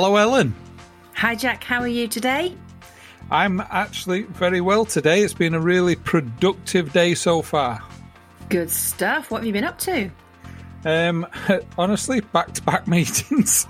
Hello, Ellen. Hi, Jack. How are you today? I'm actually very well today. It's been a really productive day so far. Good stuff. What have you been up to? Honestly, back-to-back meetings.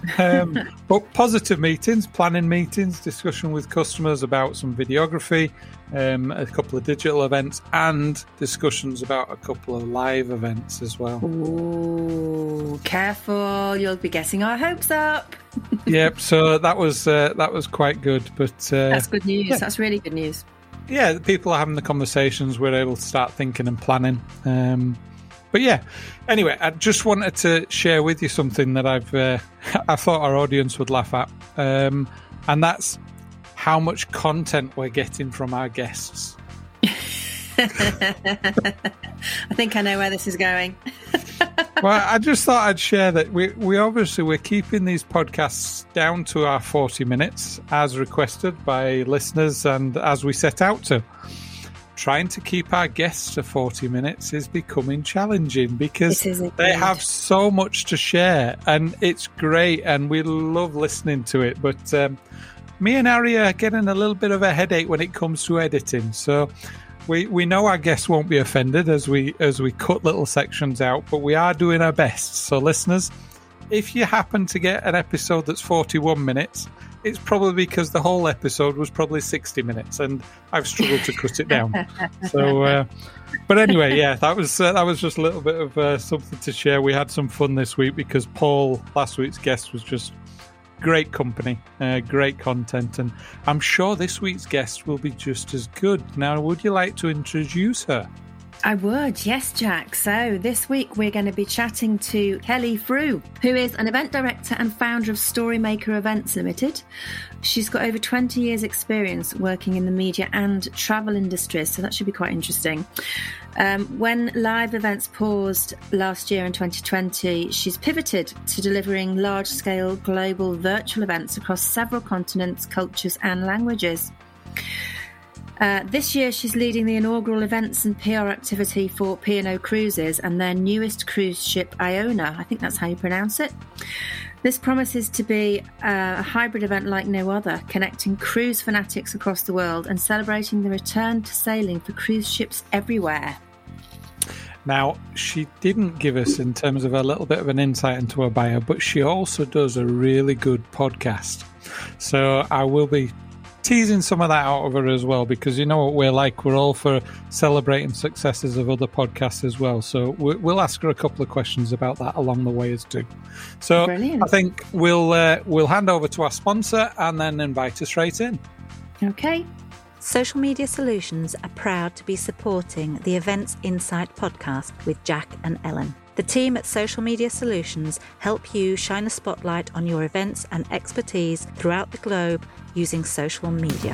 But positive meetings, planning meetings, discussion with customers about some videography, a couple of digital events, and discussions about a couple of live events as well. Ooh, careful. You'll be getting our hopes up. Yep, so that was quite good. But that's good news. Yeah. That's really good news. Yeah, the people are having the conversations. We're able to start thinking and planning. But yeah, anyway, I just wanted to share with you something that I thought our audience would laugh at, and that's how much content we're getting from our guests. I think I know where this is going. Well, I just thought I'd share that we're keeping these podcasts down to our 40 minutes as requested by listeners and as we set out to. Trying to keep our guests to 40 minutes is becoming challenging because they have so much to share and it's great and we love listening to it. But me and Ari are getting a little bit of a headache when it comes to editing. So we know our guests won't be offended as we cut little sections out, but we are doing our best. So listeners, if you happen to get an episode that's 41 minutes, it's probably because the whole episode was probably 60 minutes and I've struggled to cut it down. So, but anyway, yeah, that was just a little bit of something to share. We had some fun this week because Paul, last week's guest, was just great company, great content. And I'm sure this week's guest will be just as good. Now, would you like to introduce her? I would, yes, Jack. So this week we're going to be chatting to Kelly Frew, who is an event director and founder of Storymaker Events Limited. She's got over 20 years experience working in the media and travel industries, so that should be quite interesting. When live events paused last year in 2020, she's pivoted to delivering large-scale global virtual events across several continents, cultures and languages. This year, she's leading the inaugural events and PR activity for P&O Cruises and their newest cruise ship, Iona. I think that's how you pronounce it. This promises to be a hybrid event like no other, connecting cruise fanatics across the world and celebrating the return to sailing for cruise ships everywhere. Now, she didn't give us, in terms of a little bit of an insight into her bio, but she also does a really good podcast. So I will be teasing some of that out of her as well, because you know what we're like. We're all for celebrating successes of other podcasts as well. So we'll ask her a couple of questions about that along the way as too. So brilliant. I think we'll hand over to our sponsor and then invite her straight in. Okay. Social Media Solutions are proud to be supporting the Events Insight podcast with Jack and Ellen. The team at Social Media Solutions help you shine a spotlight on your events and expertise throughout the globe using social media.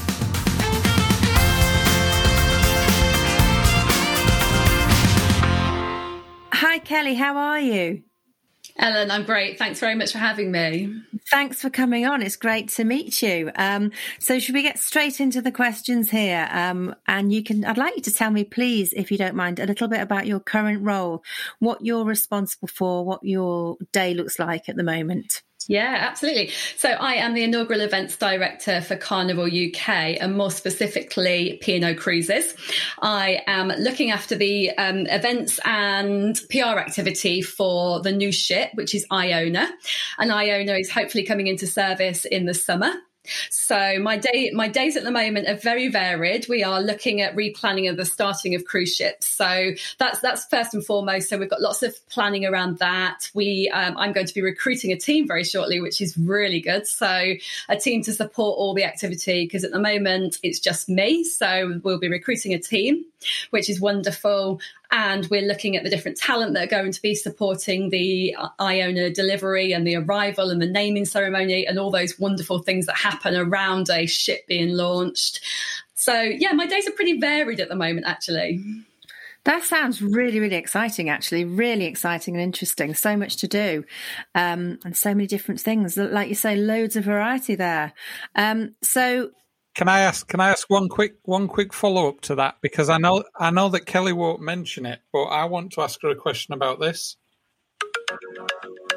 Hi, Kelly. How are you? Ellen, I'm great. Thanks very much for having me. Thanks for coming on. It's great to meet you. So should we get straight into the questions here? And I'd like you to tell me, please, if you don't mind, a little bit about your current role, what you're responsible for, what your day looks like at the moment. Yeah, absolutely. So I am the inaugural events director for Carnival UK and more specifically P&O Cruises. I am looking after the events and PR activity for the new ship, which is Iona. And Iona is hopefully coming into service in the summer. So my days at the moment are very varied. We are looking at replanning of the starting of cruise ships. So that's first and foremost. So we've got lots of planning around that. I'm going to be recruiting a team very shortly, which is really good. So a team to support all the activity, because at the moment it's just me. So we'll be recruiting a team, which is wonderful. And we're looking at the different talent that are going to be supporting the Iona delivery and the arrival and the naming ceremony and all those wonderful things that happen around a ship being launched. So, yeah, my days are pretty varied at the moment, actually. That sounds really, really exciting, actually. Really exciting and interesting. So much to do and so many different things. Like you say, loads of variety there. Can I ask one quick follow up to that, because I know that Kelly won't mention it, but I want to ask her a question about this.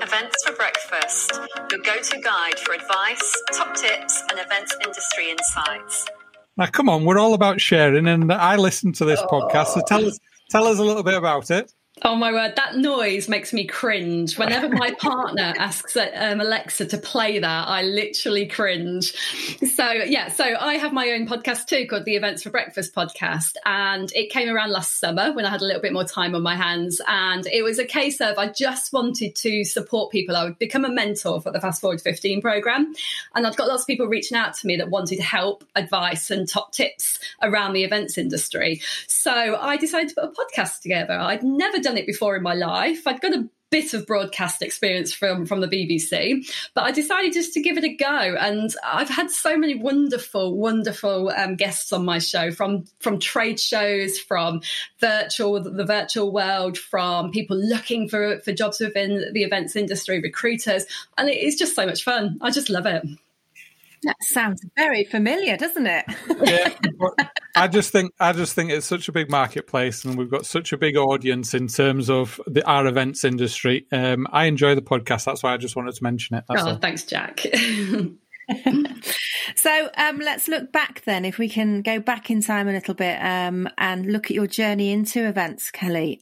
Events for Breakfast, your go-to guide for advice, top tips, and events industry insights. Now, come on, we're all about sharing, and I listen to this podcast, so tell us a little bit about it. Oh my word, that noise makes me cringe. Whenever my partner asks Alexa to play that, I literally cringe. So I have my own podcast too called the Events for Breakfast podcast. And it came around last summer when I had a little bit more time on my hands. And it was a case of I just wanted to support people. I would become a mentor for the Fast Forward 15 programme. And I've got lots of people reaching out to me that wanted help, advice and top tips around the events industry. So I decided to put a podcast together. I'd never done it before in my life. I'd got a bit of broadcast experience from the BBC, but I decided just to give it a go. And I've had so many wonderful guests on my show, from trade shows, from the virtual world, from people looking for jobs within the events industry, recruiters, and it's just so much fun. I just love it. That sounds very familiar, doesn't it? Yeah, I just think it's such a big marketplace, and we've got such a big audience in terms of our events industry. I enjoy the podcast. That's why I just wanted to mention it. Thanks, Jack. So let's look back then, if we can go back in time a little bit and look at your journey into events, Kelly.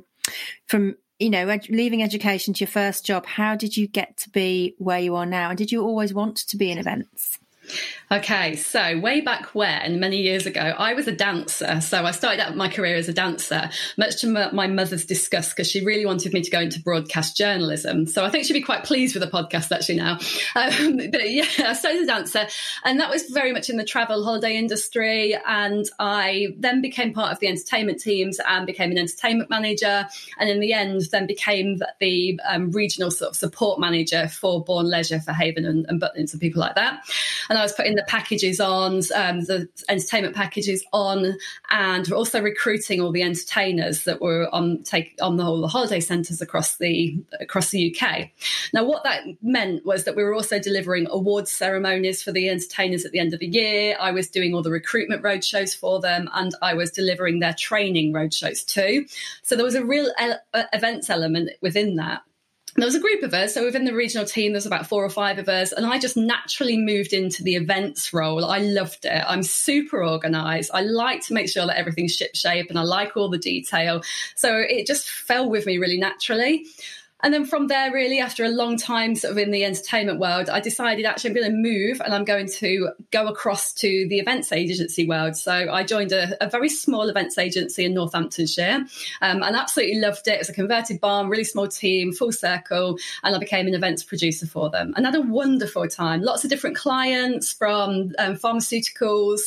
From leaving education to your first job, how did you get to be where you are now? And did you always want to be in events? Okay, so way back when, many years ago, I was a dancer. So I started out my career as a dancer, much to my mother's disgust, because she really wanted me to go into broadcast journalism. So I think she'd be quite pleased with the podcast actually now. But yeah, I started as a dancer, and that was very much in the travel holiday industry. And I then became part of the entertainment teams and became an entertainment manager. And in the end, then became the regional sort of support manager for Bourne Leisure, for Haven and Butlins and people like that. And I was putting the packages on, the entertainment packages on, and also recruiting all the entertainers that were on the whole holiday centres across the UK. Now, what that meant was that we were also delivering awards ceremonies for the entertainers at the end of the year. I was doing all the recruitment roadshows for them, and I was delivering their training roadshows too. So there was a real events element within that. There was a group of us, so within the regional team, there's about 4 or 5 of us, and I just naturally moved into the events role. I loved it. I'm super organised. I like to make sure that everything's shipshape, and I like all the detail. So it just fell with me really naturally. And then from there, really, after a long time sort of in the entertainment world, I decided actually I'm going to move and I'm going to go across to the events agency world. So I joined a very small events agency in Northamptonshire and absolutely loved it. It was a converted barn, really small team, full circle, and I became an events producer for them and had a wonderful time. Lots of different clients, from pharmaceuticals,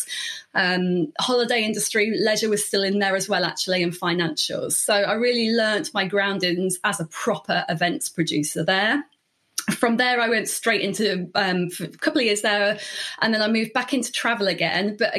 holiday industry, leisure was still in there as well, actually, and financials. So I really learnt my groundings as a proper events producer there. From there, I went straight into for a couple of years there, and then I moved back into travel again, but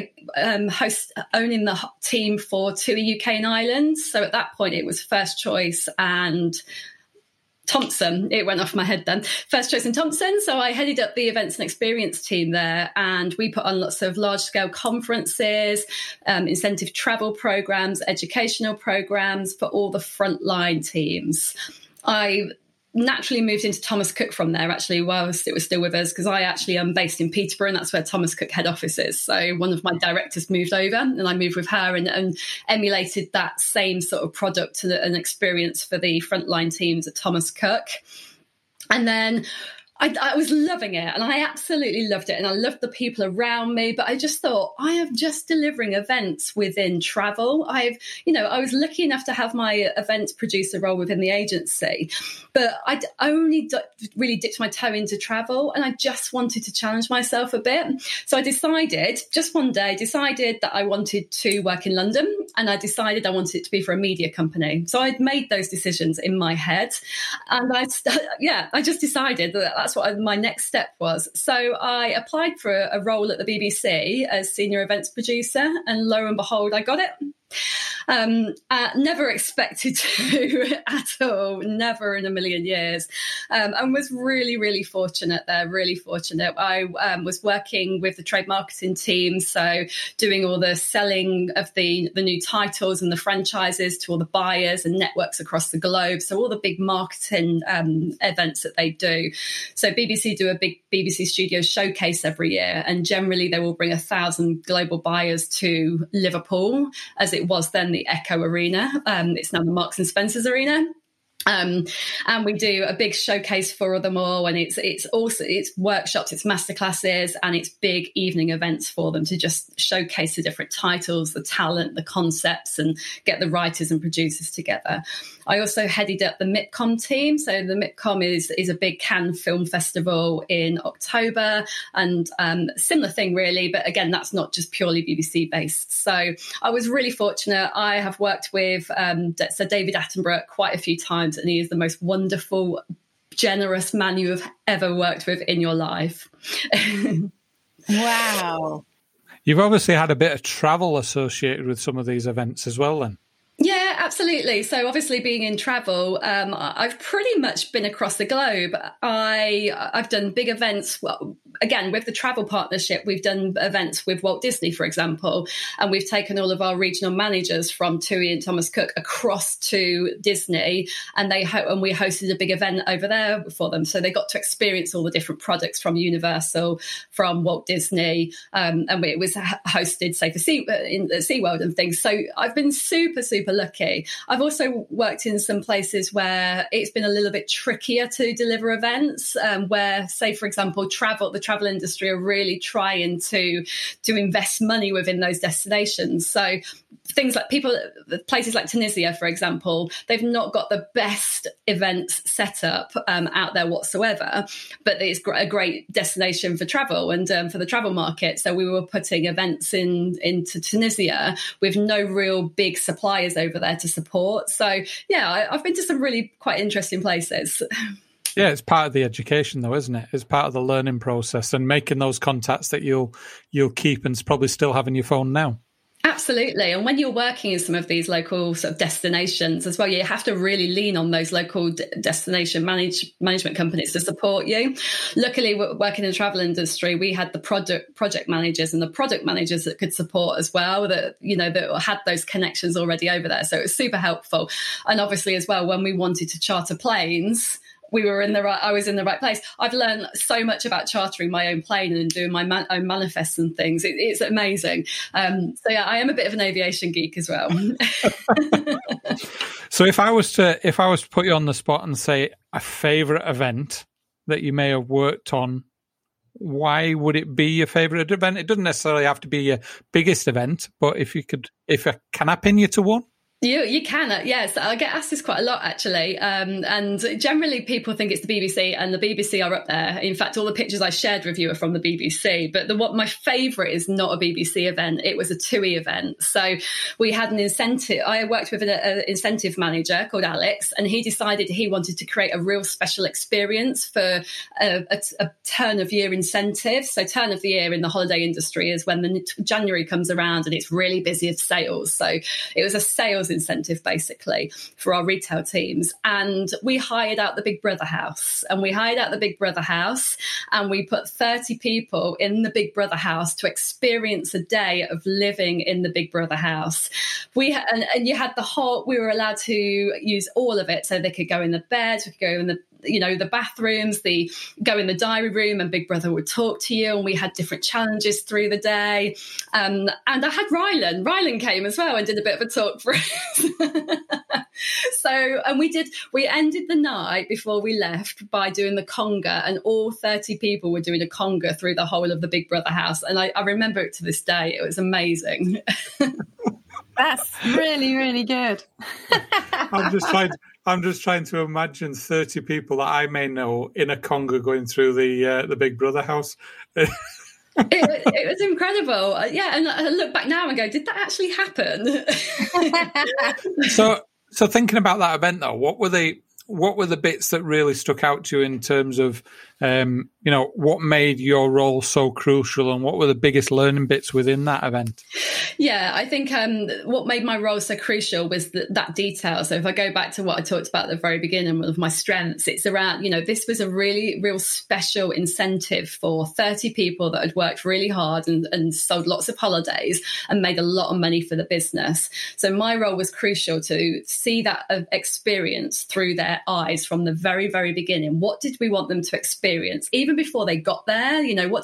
owning the team for to the UK and Ireland. So at that point, it was First Choice and Thompson. It went off my head then. First Choice and Thompson. So I headed up the events and experience team there, and we put on lots of large-scale conferences, incentive travel programs, educational programs for all the frontline teams. I naturally moved into Thomas Cook from there, actually, whilst it was still with us, because I actually am based in Peterborough, and that's where Thomas Cook head office is. So one of my directors moved over, and I moved with her and emulated that same sort of product and experience for the frontline teams at Thomas Cook. And then I was loving it, and I absolutely loved it, and I loved the people around me, but I just thought, I am just delivering events within travel. I was lucky enough to have my events producer role within the agency, but I'd only really dipped my toe into travel, and I just wanted to challenge myself a bit. So I decided, just one day, that I wanted to work in London, and I decided I wanted it to be for a media company. So I'd made those decisions in my head, and I just decided that that's what my next step was. So I applied for a role at the BBC as senior events producer, and lo and behold, I got it. Never expected to at all, never in a million years, and was really, really fortunate there, really fortunate. I was working with the trade marketing team, so doing all the selling of the new titles and the franchises to all the buyers and networks across the globe, so all the big marketing events that they do. So BBC do a big BBC Studios showcase every year, and generally they will bring 1,000 global buyers to Liverpool, as it was then the Echo Arena. It's now the Marks and Spencer's Arena. And we do a big showcase for them all, and it's workshops, it's masterclasses, and it's big evening events for them to just showcase the different titles, the talent, the concepts, and get the writers and producers together. I also headed up the MIPCOM team. So the MIPCOM is a big Cannes Film Festival in October, and similar thing really, but again, that's not just purely BBC based. So I was really fortunate. I have worked with Sir David Attenborough quite a few times, and he is the most wonderful, generous man you have ever worked with in your life. Wow. You've obviously had a bit of travel associated with some of these events as well then. Yeah, absolutely. So obviously being in travel, I've pretty much been across the globe. I've done big events. Well, again, with the travel partnership, we've done events with Walt Disney, for example, and we've taken all of our regional managers from TUI and Thomas Cook across to Disney, and we hosted a big event over there for them. So they got to experience all the different products from Universal, from Walt Disney, and it was hosted, say, in the SeaWorld and things. So I've been super lucky. I've also worked in some places where it's been a little bit trickier to deliver events, where, say, for example, the travel industry are really trying to invest money within those destinations. So things like places like Tunisia, for example, they've not got the best events set up out there whatsoever, but it's a great destination for travel and for the travel market. So we were putting events into Tunisia with no real big suppliers over there to support. So yeah, I've been to some really quite interesting places. Yeah, it's part of the education though, isn't it? It's part of the learning process and making those contacts that you'll keep and probably still have in your phone now. Absolutely. And when you're working in some of these local sort of destinations as well, you have to really lean on those local destination management companies to support you. Luckily, working in the travel industry, we had the project managers and the product managers that could support as well, that had those connections already over there. So it was super helpful. And obviously as well, when we wanted to charter planes, I was in the right place. I've learned so much about chartering my own plane and doing my own manifests and things. It's amazing. So yeah, I am a bit of an aviation geek as well. So if I was to put you on the spot and say a favourite event that you may have worked on, why would it be your favourite event? It doesn't necessarily have to be your biggest event, but can I pin you to one? You can, yes. I get asked this quite a lot, actually. And generally people think it's the BBC, and the BBC are up there. In fact, all the pictures I shared with you are from the BBC. But my favourite is not a BBC event. It was a TUI event. So we had an incentive. I worked with an incentive manager called Alex, and he decided he wanted to create a real special experience for a turn of year incentive. So turn of the year in the holiday industry is when the January comes around and it's really busy with sales. So it was a sales incentive basically for our retail teams, and we hired out the Big Brother house, and we put 30 people in the Big Brother house to experience a day of living in the Big Brother house. And you had we were allowed to use all of it, so they could go in the bed, we could go in the bathrooms, go in the diary room, and Big Brother would talk to you, and we had different challenges through the day. And I had Rylan came as well and did a bit of a talk for us. So, and we ended the night before we left by doing the conga, and all 30 people were doing a conga through the whole of the Big Brother house. And I remember it to this day. It was amazing. That's really, really good. I'm just trying to imagine 30 people that I may know in a conga going through the Big Brother house. It was incredible. Yeah, and I look back now and go, did that actually happen? So thinking about that event though, what were the bits that really stuck out to you in terms of what made your role so crucial and what were the biggest learning bits within that event? Yeah, I think what made my role so crucial was that detail. So if I go back to what I talked about at the very beginning, one of my strengths, it's around, this was a really real special incentive for 30 people that had worked really hard and sold lots of holidays and made a lot of money for the business. So my role was crucial to see that experience through their eyes from the very, very beginning. What did we want them to experience even before they got there?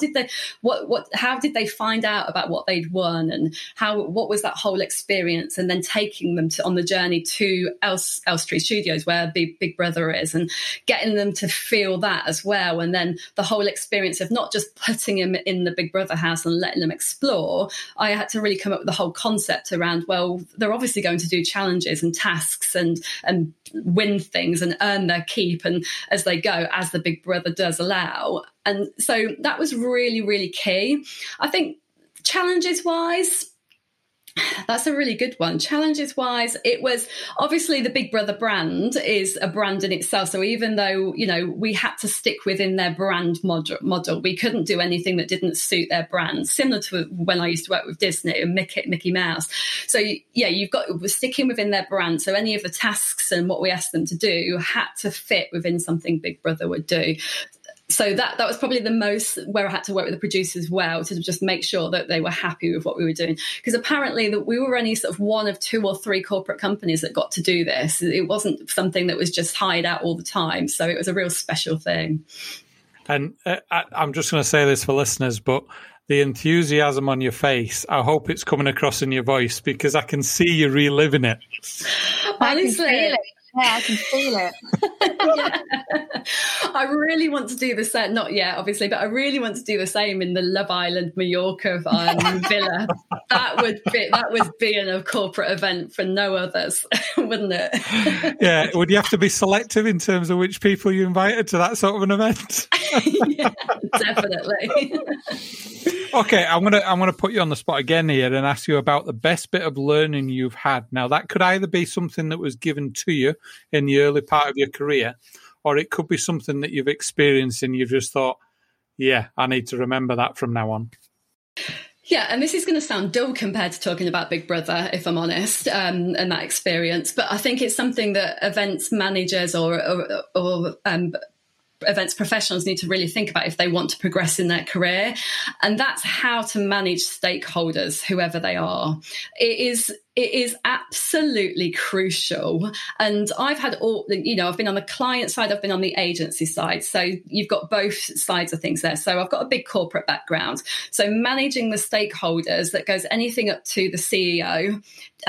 How did they find out about what they'd won, and what was that whole experience, and then taking them on the journey to Elstree Studios where Big Brother is, and getting them to feel that as well. And then the whole experience of not just putting them in the Big Brother house and letting them explore. I had to really come up with the whole concept around, well, they're obviously going to do challenges and tasks and win things and earn their keep, and as they go, as the Big Brother does allow. And so that was really, really key. I think challenges wise, that's a really good one. Challenges wise, it was obviously the Big Brother brand is a brand in itself. So even though, we had to stick within their brand model, we couldn't do anything that didn't suit their brand, similar to when I used to work with Disney and Mickey Mouse. So yeah, we're sticking within their brand. So any of the tasks and what we asked them to do had to fit within something Big Brother would do. So that was probably the most where I had to work with the producers well to just make sure that they were happy with what we were doing. Because apparently that we were only sort of one of 2 or 3 corporate companies that got to do this. It wasn't something that was just hired out all the time. So it was a real special thing. And I'm just going to say this for listeners, but the enthusiasm on your face, I hope it's coming across in your voice, because I can see you reliving it. Honestly. Yeah, I can feel it. Yeah. I really want to do the same, not yet, obviously, but I really want to do the same in the Love Island Mallorca villa. That would be a corporate event for no others, wouldn't it? Yeah, would you have to be selective in terms of which people you invited to that sort of an event? Yeah, definitely. Okay, I'm gonna put you on the spot again here and ask you about the best bit of learning you've had. Now, that could either be something that was given to you in the early part of your career, or it could be something that you've experienced and you've just thought, yeah, I need to remember that from now on. Yeah, and this is going to sound dull compared to talking about Big Brother, if I'm honest, and that experience. But I think it's something that events managers or events professionals need to really think about if they want to progress in their career. And that's how to manage stakeholders, whoever they are. It is absolutely crucial. And I've had I've been on the client side, I've been on the agency side. So you've got both sides of things there. So I've got a big corporate background. So managing the stakeholders, that goes anything up to the CEO,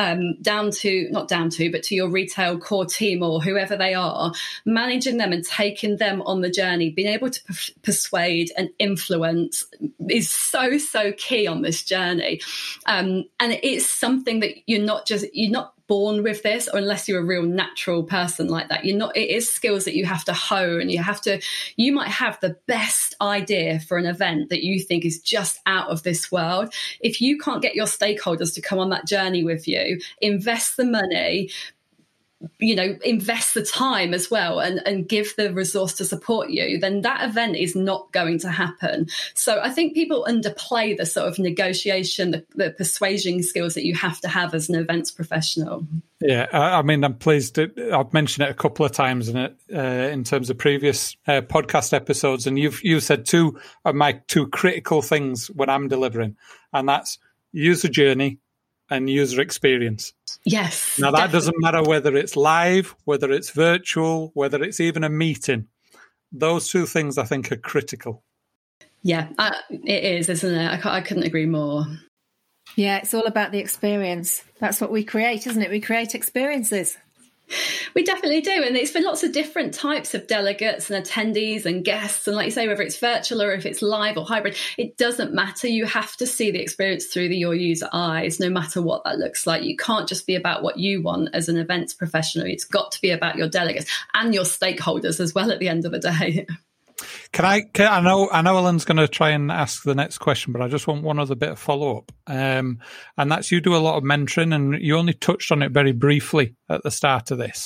but to your retail core team or whoever they are, managing them and taking them on the journey, being able to persuade and influence is so, so key on this journey. And it's something that you're not born with this, or unless you're a real natural person like that. It is skills that you have to hone. You might have the best idea for an event that you think is just out of this world. If you can't get your stakeholders to come on that journey with you, invest the money, invest the time as well, and give the resource to support you, then that event is not going to happen. So I think people underplay the sort of negotiation, the persuasion skills that you have to have as an events professional. Yeah, I mean, I'm pleased. I've mentioned it a couple of times in terms of previous podcast episodes, and you've said 2 of my 2 critical things when I'm delivering, and that's user journey and user experience. Yes. Now, that doesn't matter whether it's live, whether it's virtual, whether it's even a meeting. Those 2 things, I think, are critical. Yeah, it is, isn't it? I couldn't agree more. Yeah, it's all about the experience. That's what we create, isn't it? We create experiences. We definitely do. And it's for lots of different types of delegates and attendees and guests. And like you say, whether it's virtual or if it's live or hybrid, it doesn't matter. You have to see the experience through your user eyes, no matter what that looks like. You can't just be about what you want as an events professional. It's got to be about your delegates and your stakeholders as well at the end of the day. I know Ellen's going to try and ask the next question, but I just want one other bit of follow-up. And that's, you do a lot of mentoring, and you only touched on it very briefly at the start of this.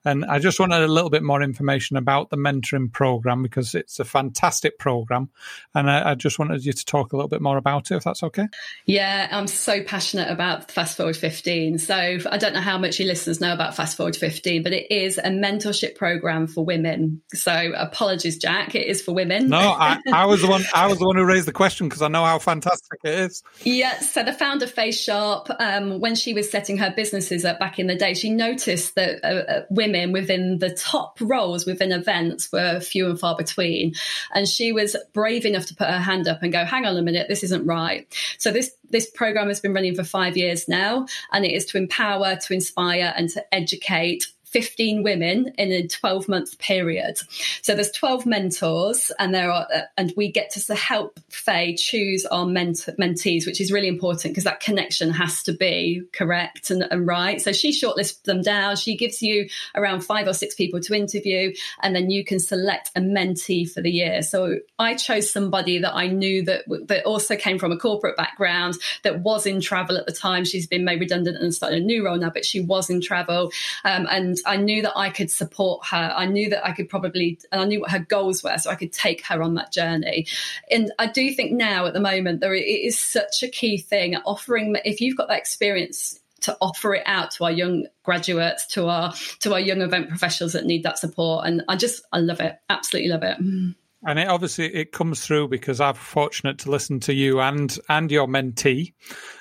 And I just wanted a little bit more information about the mentoring program, because it's a fantastic program. And I just wanted you to talk a little bit more about it, if that's okay. Yeah, I'm so passionate about Fast Forward 15. So I don't know how much your listeners know about Fast Forward 15, but it is a mentorship program for women. So apologies, Jack, it is for women. No, I was the one who raised the question, because I know how fantastic it is. Yeah, so the founder, Faye Sharp, when she was setting her businesses up back in the day, she noticed that women within the top roles within events were few and far between. And she was brave enough to put her hand up and go, hang on a minute, this isn't right. So this program has been running for 5 years now, and it is to empower, to inspire, and to educate 15 women in a 12-month period. So there's 12 mentors, and we get to help Faye choose our mentees, which is really important, because that connection has to be correct and right. So she shortlists them down. She gives you around 5 or 6 people to interview, and then you can select a mentee for the year. So I chose somebody that I knew that also came from a corporate background, that was in travel at the time. She's been made redundant and started a new role now, but she was in travel. And I knew that I could support her. I knew that I could and I knew what her goals were, so I could take her on that journey. And I do think now at the moment, it is such a key thing, offering, if you've got that experience, to offer it out to our young graduates, to our young event professionals that need that support. And I love it. Absolutely love it. And it comes through because I'm fortunate to listen to you and your mentee.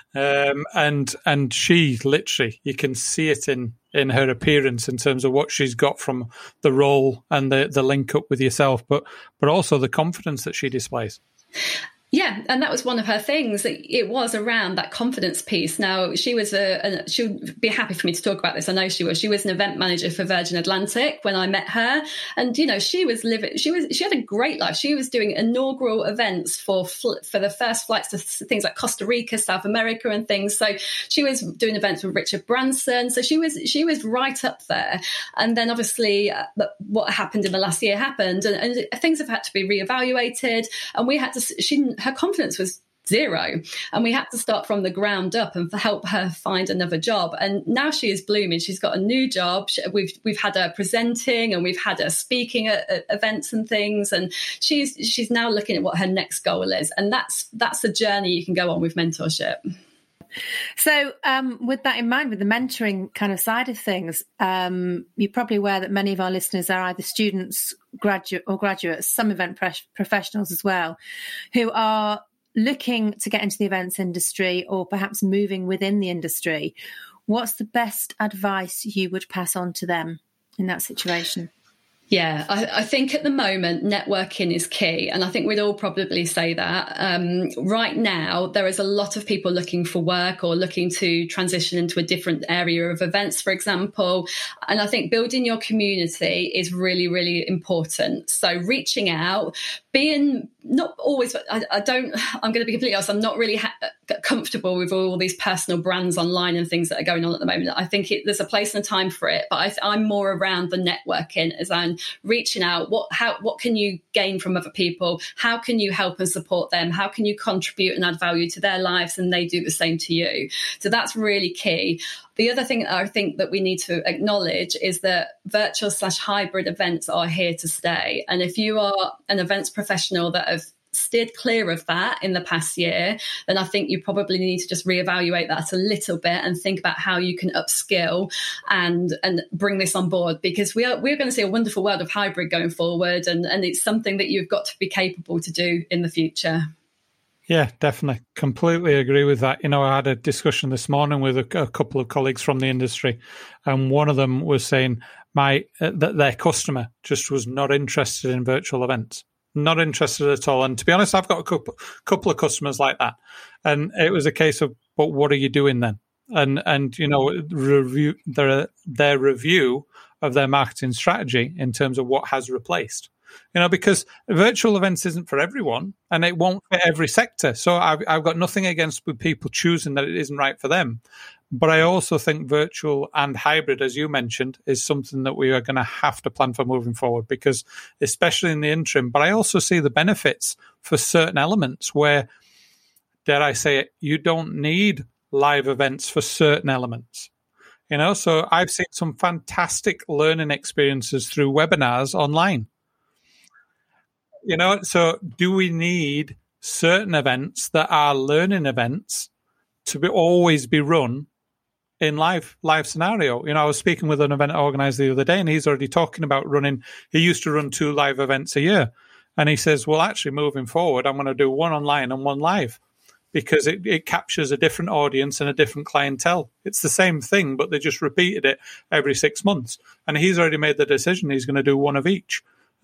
And she literally, you can see it in her appearance in terms of what she's got from the role and the link up with yourself, but also the confidence that she displays. Yeah, and that was one of her things. It was around that confidence piece. Now, she was she'll be happy for me to talk about this. I know she was. She was an event manager for Virgin Atlantic when I met her, and she had a great life. She was doing inaugural events for the first flights to things like Costa Rica, South America, and things. So she was doing events with Richard Branson. So she was right up there. And then obviously what happened in the last year happened, and things have had to be reevaluated, and we had to. Her confidence was zero, and we had to start from the ground up and help her find another job. And now she is blooming. She's got a new job. We've had her presenting, and we've had her speaking at events and things, and she's now looking at what her next goal is. And that's a journey you can go on with mentorship. So with that in mind, with the mentoring kind of side of things, you're probably aware that many of our listeners are either students, graduates, some event professionals as well, who are looking to get into the events industry or perhaps moving within the industry. What's the best advice you would pass on to them in that situation? Yeah, I think at the moment, networking is key. And I think we'd all probably say that. Right now, there is a lot of people looking for work or looking to transition into a different area of events, for example. And I think building your community is really, really important. So reaching out, being not always, I'm going to be completely honest, I'm not really comfortable with all these personal brands online and things that are going on at the moment. I think there's a place and a time for it, but I'm more around the networking, as I'm reaching out. What can you gain from other people? How can you help and support them? How can you contribute and add value to their lives, and they do the same to you? So that's really key. The other thing I think that we need to acknowledge is that virtual/hybrid events are here to stay. And if you are an events professional that have steered clear of that in the past year, then I think you probably need to just reevaluate that a little bit and think about how you can upskill and bring this on board, because we're going to see a wonderful world of hybrid going forward, and it's something that you've got to be capable to do in the future. Yeah, definitely. Completely agree with that. I had a discussion this morning with a couple of colleagues from the industry, and one of them was saying that their customer just was not interested in virtual events. Not interested at all. And to be honest, I've got a couple of customers like that. And it was a case of, but what are you doing then? And their review of their marketing strategy in terms of what has replaced. Because virtual events isn't for everyone, and it won't fit every sector. So I've got nothing against people choosing that it isn't right for them. But I also think virtual and hybrid, as you mentioned, is something that we are going to have to plan for moving forward, because especially in the interim, but I also see the benefits for certain elements where, dare I say it, you don't need live events for certain elements. So I've seen some fantastic learning experiences through webinars online. So do we need certain events that are learning events to always be run in live scenario? I was speaking with an event organizer the other day, and he's already talking about he used to run 2 live events a year. And he says, well, actually moving forward, I'm going to do 1 online and 1 live, because it captures a different audience and a different clientele. It's the same thing, but they just repeated it every 6 months. And he's already made the decision he's going to do 1 of each.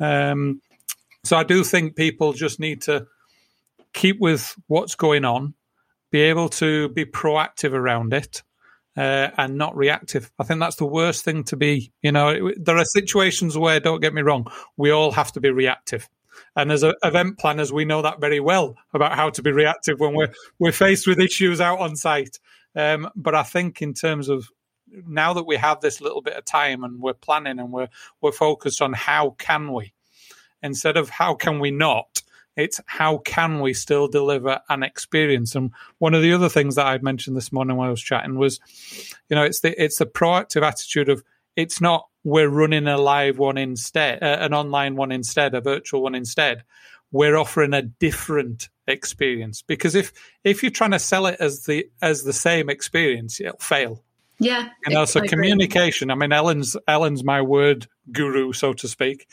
So I do think people just need to keep with what's going on, be able to be proactive around it, and not reactive. I think that's the worst thing to be. There are situations where, don't get me wrong, we all have to be reactive. And as event planners, we know that very well about how to be reactive when we're faced with issues out on site. But I think in terms of now that we have this little bit of time and we're planning and we're focused on how can we, instead of how can we not, it's how can we still deliver an experience. And one of the other things that I'd mentioned this morning when I was chatting was, it's the proactive attitude of, it's not we're running a live one instead, an online one instead, a virtual one instead. We're offering a different experience, because if you're trying to sell it as the same experience, it'll fail. Yeah. So communication. I mean, Ellen's my word guru, so to speak.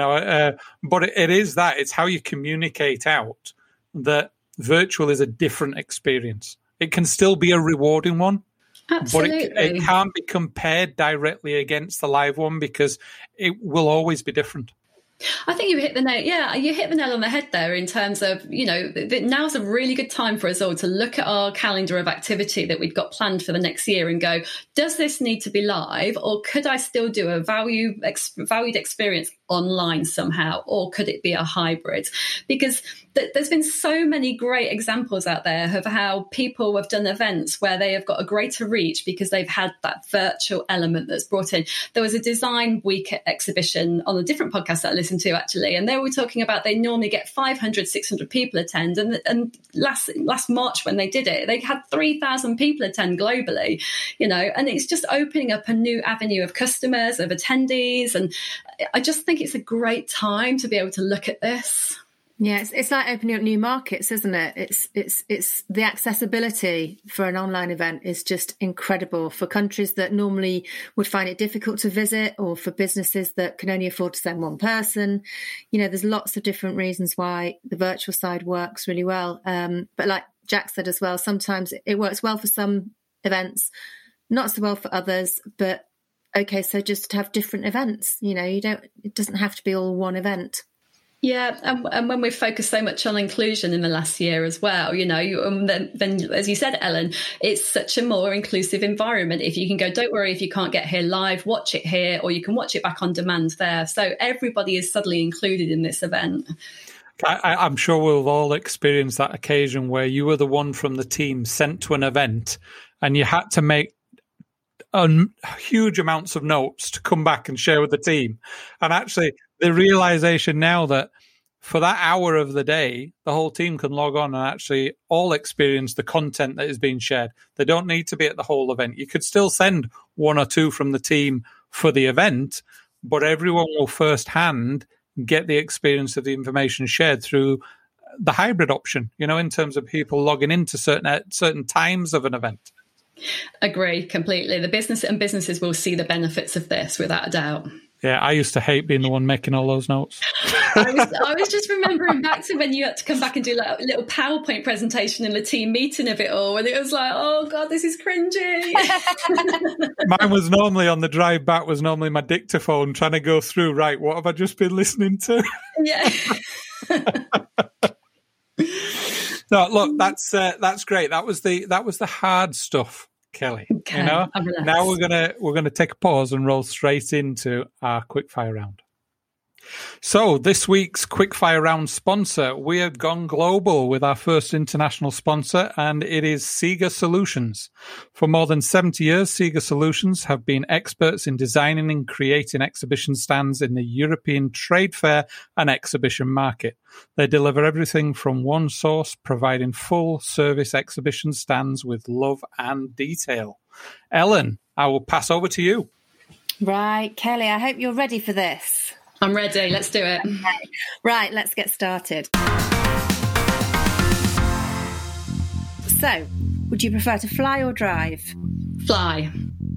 But it is that. It's how you communicate out that virtual is a different experience. It can still be a rewarding one. Absolutely. But it can't be compared directly against the live one, because it will always be different. I think you hit the nail. Yeah, you hit the nail on the head there in terms of, now's a really good time for us all to look at our calendar of activity that we've got planned for the next year and go, does this need to be live, or could I still do a valued experience online somehow, or could it be a hybrid? Because there's been so many great examples out there of how people have done events where they have got a greater reach because they've had that virtual element that's brought in. There was a design week exhibition on a different podcast that I listened to, actually, and they were talking about they normally get 500, 600 people attend. And last March when they did it, they had 3,000 people attend globally, and it's just opening up a new avenue of customers, of attendees. And I just think it's a great time to be able to look at this. Yeah, it's like opening up new markets, isn't it? It's the accessibility for an online event is just incredible for countries that normally would find it difficult to visit, or for businesses that can only afford to send one person. There's lots of different reasons why the virtual side works really well. But like Jack said as well, sometimes it works well for some events, not so well for others. But okay, so just have different events. It doesn't have to be all one event. Yeah, and when we've focused so much on inclusion in the last year as well, then as you said, Ellen, it's such a more inclusive environment. If you can go, don't worry if you can't get here live, watch it here, or you can watch it back on demand there. So everybody is suddenly included in this event. I'm sure we've all experienced that occasion where you were the one from the team sent to an event and you had to make huge amounts of notes to come back and share with the team. And actually, the realization now that for that hour of the day, the whole team can log on and actually all experience the content that is being shared. They don't need to be at the whole event. You could still send 1 or 2 from the team for the event, but everyone will firsthand get the experience of the information shared through the hybrid option, in terms of people logging into certain times of an event. Agree completely. The businesses will see the benefits of this without a doubt. Yeah, I used to hate being the one making all those notes. I was just remembering back to when you had to come back and do like a little PowerPoint presentation in the team meeting of it all, and it was like, oh God, this is cringy. Mine was normally on the drive back, was normally my dictaphone trying to go through, right, what have I just been listening to? Yeah. No, look, that's great. That was the hard stuff, Kelly. Okay, now we're gonna take a pause and roll straight into our quickfire round. So this week's Quickfire Round sponsor, we have gone global with our first international sponsor, and it is Sega Solutions. For more than 70 years, Sega Solutions have been experts in designing and creating exhibition stands in the European trade fair and exhibition market. They deliver everything from one source, providing full-service exhibition stands with love and detail. Ellen, I will pass over to you. Right, Kelly, I hope you're ready for this. I'm ready. Let's do it. Okay. Right, let's get started. So, would you prefer to fly or drive? Fly.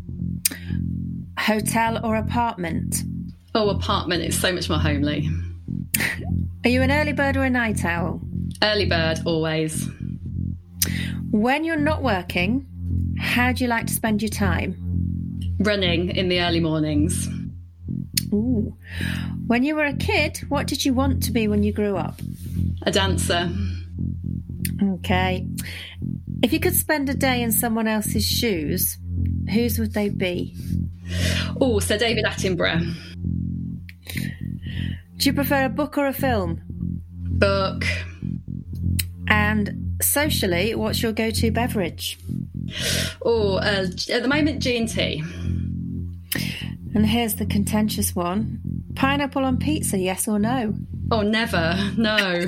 Hotel or apartment? Oh, apartment. It's so much more homely. Are you an early bird or a night owl? Early bird, always. When you're not working, how do you like to spend your time? Running in the early mornings. Ooh. When you were a kid, what did you want to be when you grew up? A dancer. Okay. If you could spend a day in someone else's shoes, whose would they be? Oh, Sir David Attenborough. Do you prefer a book or a film? Book. And socially, what's your go-to beverage? Oh, at the moment, G&T. And here's the contentious one. Pineapple on pizza, yes or no? Oh, never. No.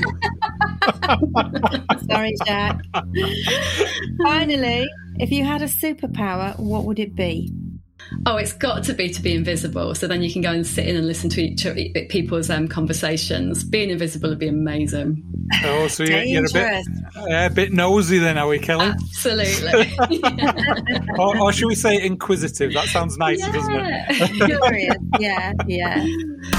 Sorry, Jack. Finally, if you had a superpower, what would it be? Oh, it's got to be invisible. So then you can go and sit in and listen to people's conversations. Being invisible would be amazing. Oh, so you're a bit nosy then, are we, Kelly? Absolutely. or should we say inquisitive? That sounds nicer, doesn't it? Curious. Yeah.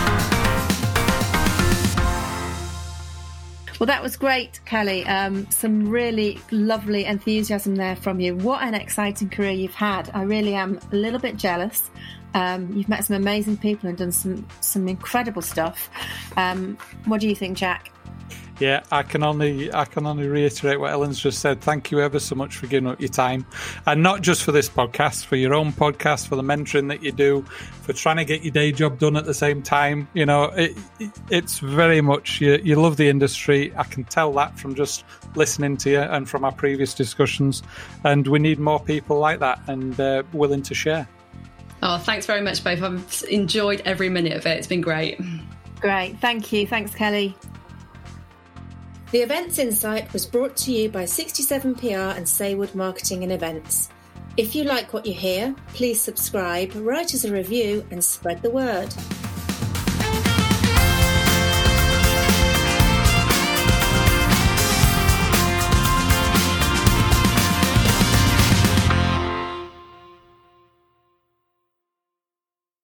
Well, that was great, Kelly. Some really lovely enthusiasm there from you. What an exciting career you've had. I really am a little bit jealous. You've met some amazing people and done some incredible stuff. What do you think, Jack? Yeah, I can only reiterate what Ellen's just said. Thank you ever so much for giving up your time, and not just for this podcast, for your own podcast, for the mentoring that you do, for trying to get your day job done at the same time. You know, it's very much you love the industry. I can tell that from just listening to you and from our previous discussions. And we need more people like that and willing to share. Oh, thanks very much, both. I've enjoyed every minute of it. It's been great. Great, thank you. Thanks, Kelly. The Events Insight was brought to you by 67PR and Saywood Marketing and Events. If you like what you hear, please subscribe, write us a review and spread the word.